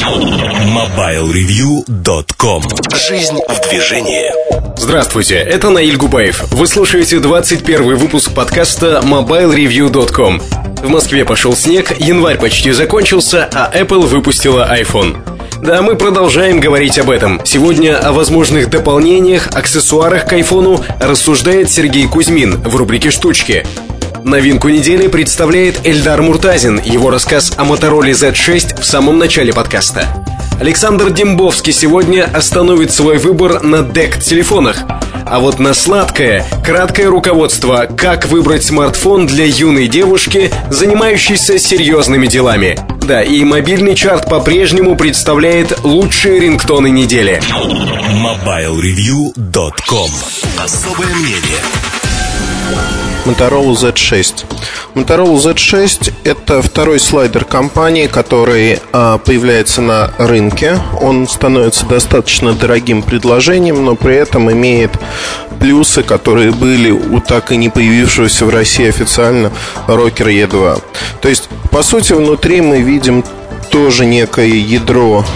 MobileReview.com. Жизнь в движении. Здравствуйте, это Наиль Губаев. Вы слушаете 21 выпуск подкаста MobileReview.com. В Москве пошел снег, январь почти закончился, а Apple выпустила iPhone. Да, мы продолжаем говорить об этом. Сегодня о возможных дополнениях, аксессуарах к айфону рассуждает Сергей Кузьмин в рубрике «Штучки». Новинку недели представляет Эльдар Муртазин, его рассказ о Motorola Z6 в самом начале подкаста. Александр Дембовский сегодня остановит свой выбор на DECT-телефонах. А вот на сладкое, краткое руководство, как выбрать смартфон для юной девушки, занимающейся серьезными делами. Да, и мобильный чарт по-прежнему представляет лучшие рингтоны недели. MobileReview.com. Особое мнение. Motorola Z6. Motorola Z6 — это второй слайдер компании, который появляется на рынке. Он становится достаточно дорогим предложением, но при этом имеет плюсы, которые были у так и не появившегося в России официально Rocker E2. То есть, по сути, внутри мы видим тоже некое ядро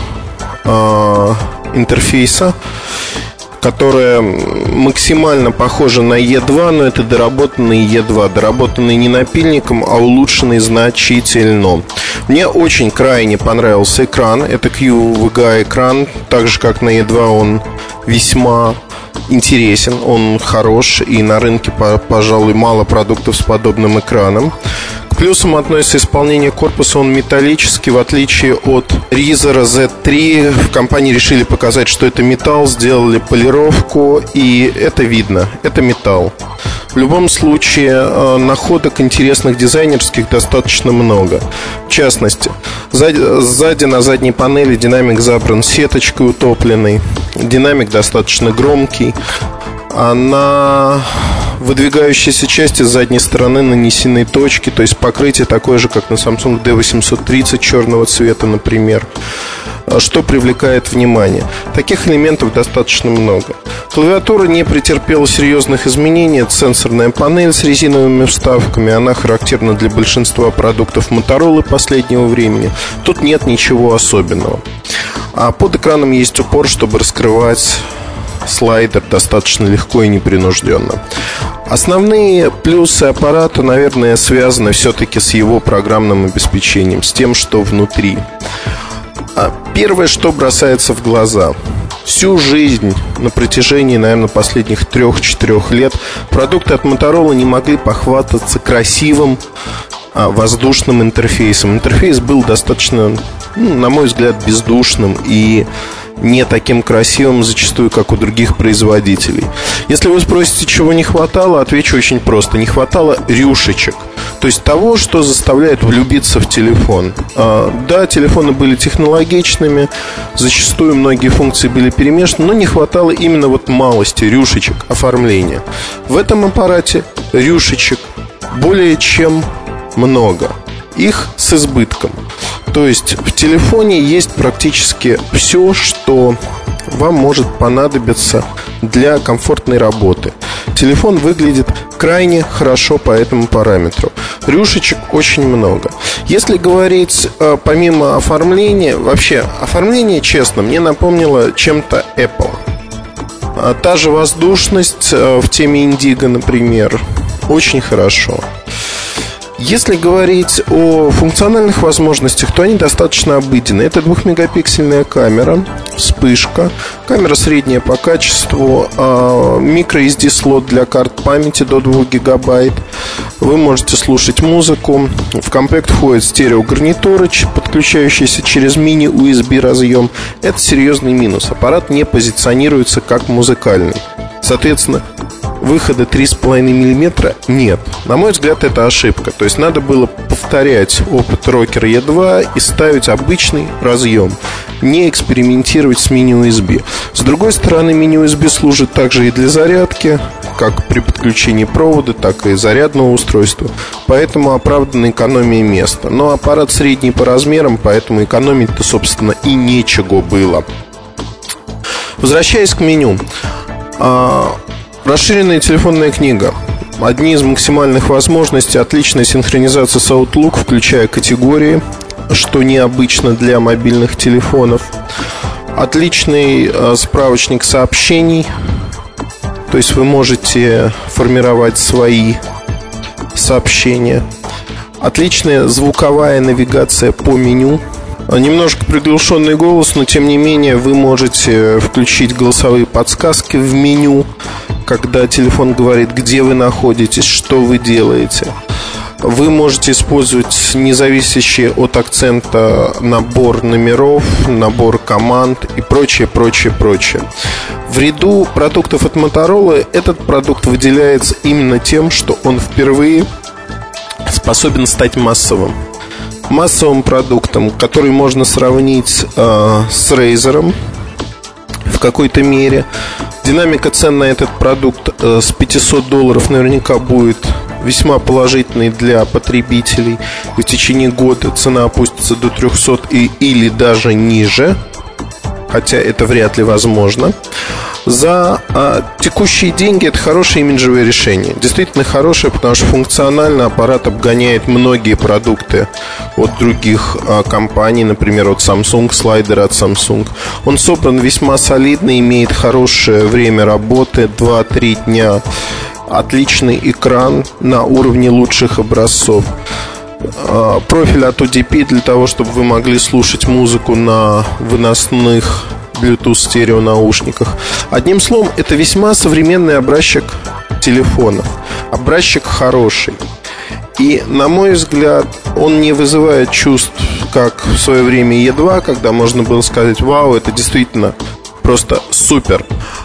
интерфейса, которая максимально похожа на E2, но это доработанный E2, доработанный не напильником, а улучшенный значительно. Мне очень крайне понравился экран. Это QVGA экран, так же как на E2 он весьма интересен, он хорош, и на рынке, пожалуй, мало продуктов с подобным экраном. К плюсам относится исполнение корпуса, он металлический, в отличие от Razer Z3. В компании решили показать, что это металл, сделали полировку, и это видно, это металл. В любом случае, находок интересных дизайнерских достаточно много. В частности, сзади на задней панели динамик забран сеточкой утопленной. Динамик достаточно громкий. А на выдвигающейся части с задней стороны нанесены точки, то есть покрытие такое же, как на Samsung D830 черного цвета, например, что привлекает внимание. Таких элементов достаточно много. Клавиатура не претерпела серьезных изменений. Это сенсорная панель с резиновыми вставками. Она характерна для большинства продуктов Motorola последнего времени. Тут нет ничего особенного. А под экраном есть упор, чтобы раскрывать слайдер достаточно легко и непринужденно. Основные плюсы аппарата, наверное, связаны все-таки с его программным обеспечением, с тем, что внутри. Первое, что бросается в глаза: всю жизнь, на протяжении, наверное, последних 3-4 лет, продукты от Motorola не могли похвастаться красивым воздушным интерфейсом. Интерфейс был достаточно, на мой взгляд, бездушным и не таким красивым зачастую, как у других производителей. Если вы спросите, чего не хватало, отвечу очень просто: не хватало рюшечек. То есть того, что заставляет влюбиться в телефон. Да, телефоны были технологичными, зачастую многие функции были перемешаны, но не хватало именно вот малости, рюшечек, оформления. В этом аппарате рюшечек более чем много. Их с избытком. То есть в телефоне есть практически все, что вам может понадобиться для комфортной работы. Телефон выглядит крайне хорошо по этому параметру. Рюшечек очень много. Если говорить помимо оформления, вообще оформление, честно, мне напомнило чем-то Apple. Та же воздушность в теме Indigo, например, очень хорошо. Если говорить о функциональных возможностях, то они достаточно обыденные. Это 2-мегапиксельная камера, вспышка, камера средняя по качеству, microSD слот для карт памяти до 2 гигабайт. Вы можете слушать музыку. В комплект входит стереогарнитуры, подключающиеся через мини-USB разъем. Это серьезный минус. Аппарат не позиционируется как музыкальный. Соответственно, выхода 3,5 мм нет. На мой взгляд, это ошибка. То есть надо было повторять опыт Rocker E2 и ставить обычный разъем, не экспериментировать с мини-USB. С другой стороны, мини-USB служит также и для зарядки, как при подключении провода, так и зарядного устройства. Поэтому оправдана экономия места. Но аппарат средний по размерам, поэтому экономить-то, собственно, и нечего было. Возвращаясь к меню. Расширенная телефонная книга. Одни из максимальных возможностей: отличная синхронизация с Outlook, включая категории, что необычно для мобильных телефонов. Отличный справочник сообщений. То есть вы можете формировать свои сообщения. Отличная звуковая навигация по меню. Немножко приглушенный голос, но тем не менее вы можете включить голосовые подсказки в меню, когда телефон говорит, где вы находитесь, что вы делаете. Вы можете использовать независящий от акцента набор номеров, набор команд и прочее. В ряду продуктов от Motorola этот продукт выделяется именно тем, что он впервые способен стать массовым продуктом, который можно сравнить с Razer в какой-то мере. Динамика цен на этот продукт с $500 наверняка будет весьма положительной для потребителей. В течение года цена опустится до 300 или даже ниже, хотя это вряд ли возможно. За текущие деньги это хорошее имиджевое решение. Действительно хорошее, потому что функционально аппарат обгоняет многие продукты от других компаний, например, от Samsung, слайдеры от Samsung. Он собран весьма солидно, имеет хорошее время работы, 2-3 дня. Отличный экран на уровне лучших образцов. Профиль от ODP для того, чтобы вы могли слушать музыку на выносных Bluetooth стерео наушниках. Одним словом, это весьма современный образчик телефона. Образчик хороший. И, на мой взгляд, он не вызывает чувств, как в свое время E2, когда можно было сказать: вау, это действительно просто супер.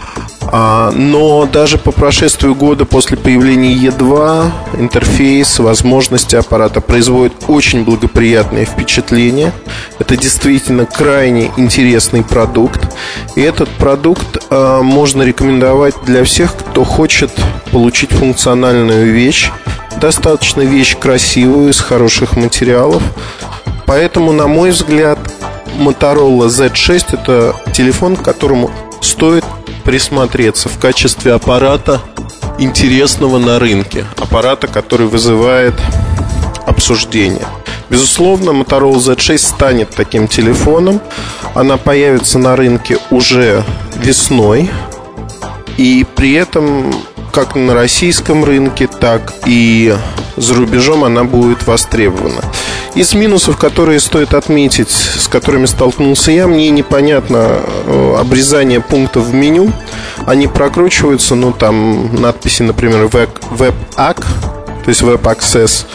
Но даже по прошествию года после появления E2 интерфейс, возможности аппарата производят очень благоприятное впечатление. Это действительно крайне интересный продукт. И этот продукт можно рекомендовать для всех, кто хочет получить функциональную вещь. Достаточно вещь красивую, из хороших материалов. Поэтому, на мой взгляд, Motorola Z6 – это телефон, к которому стоит присмотреться в качестве аппарата интересного на рынке, аппарата, который вызывает обсуждение. Безусловно, Motorola Z6 станет таким телефоном. Она появится на рынке уже весной. И при этом, как на российском рынке, так и за рубежом она будет востребована. Из минусов, которые стоит отметить, с которыми столкнулся я, мне непонятно обрезание пунктов в меню. Они прокручиваются, там надписи, например, Web-AC, то есть Web Access,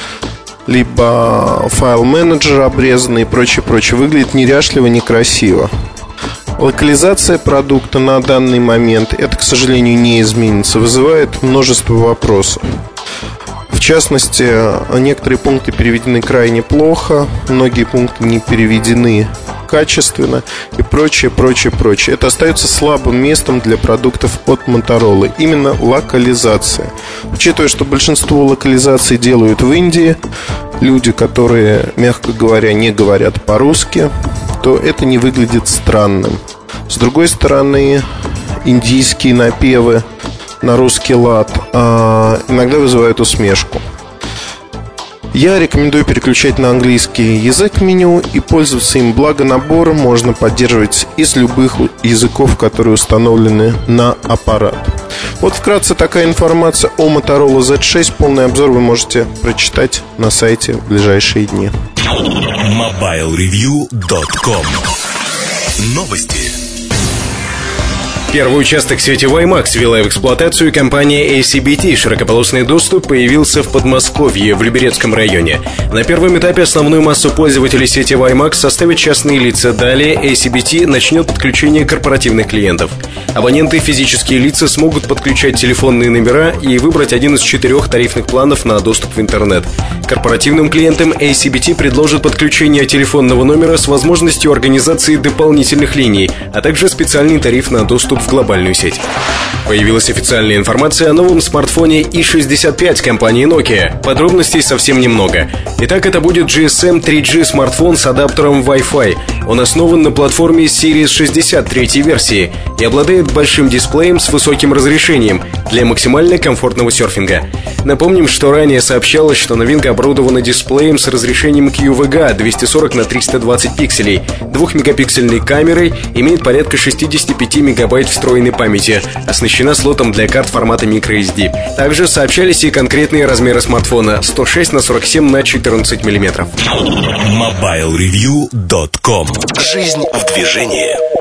либо файл менеджер обрезанный и прочее. Выглядит неряшливо, некрасиво. Локализация продукта на данный момент, это, к сожалению, не изменится, вызывает множество вопросов. В частности, некоторые пункты переведены крайне плохо, многие пункты не переведены качественно и прочее. Это остается слабым местом для продуктов от Motorola. Именно локализация. Учитывая, что большинство локализаций делают в Индии, люди, которые, мягко говоря, не говорят по-русски, то это не выглядит странным. С другой стороны, индийские напевы на русский лад иногда вызывают усмешку. Я рекомендую переключать на английский язык меню и пользоваться им, благо набор можно поддерживать из любых языков, которые установлены на аппарат. Вот вкратце такая информация о Motorola Z6. Полный обзор вы можете прочитать на сайте в ближайшие дни. MobileReview.com. Новости. Первый участок сети WiMAX ввела в эксплуатацию компания ACBT. Широкополосный доступ появился в Подмосковье, в Люберецком районе. На первом этапе основную массу пользователей сети WiMAX составят частные лица. Далее ACBT начнет подключение корпоративных клиентов. Абоненты и физические лица смогут подключать телефонные номера и выбрать один из 4 тарифных планов на доступ в интернет. Корпоративным клиентам ACBT предложит подключение телефонного номера с возможностью организации дополнительных линий, а также специальный тариф на доступ в глобальную сеть. Появилась официальная информация о новом смартфоне i65 компании Nokia. Подробностей совсем немного. Итак, это будет GSM 3G смартфон с адаптером Wi-Fi. Он основан на платформе Series 63 версии и обладает большим дисплеем с высоким разрешением для максимально комфортного серфинга. Напомним, что ранее сообщалось, что новинка оборудована дисплеем с разрешением QVGA 240 на 320 пикселей, 2-мегапиксельной камерой, имеет порядка 65 мегабайт встроенной памяти, оснащена слотом для карт формата microSD. Также сообщались и конкретные размеры смартфона: 106 на 47 на 14 мм. MobileReview.com. Жизнь в движении.